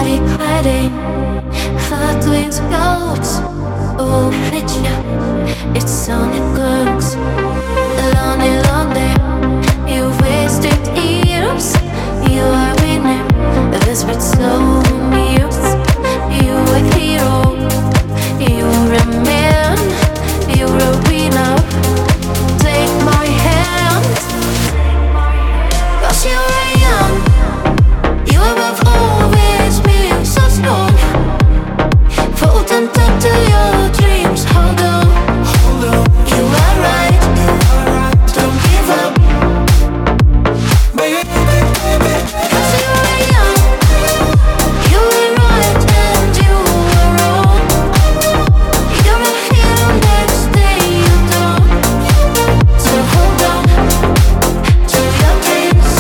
hiding, heart with clouds. Oh, picture, it's only close. Lonely, lonely, you wasted years. You are winning, this with so years. You a hero, you're a man, you're a winner. Take my hand, 'cause you're young. You have always been so strong. Hold on tight to your dreams. Hold on, you are right. Don't give up, 'cause you are young. You were right and you were wrong. You're a hero next day you don't. So hold on to your dreams.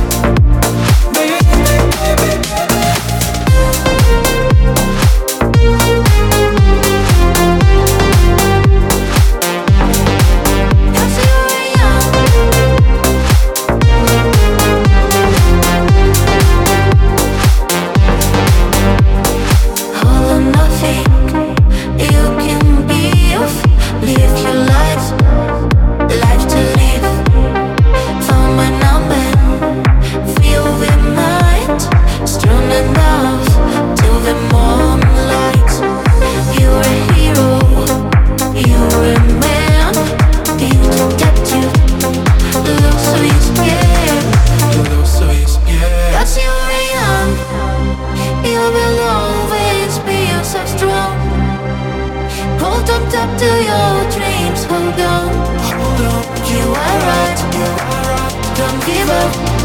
Hold on tight to your dreams. Hold on, you are right. Don't give up.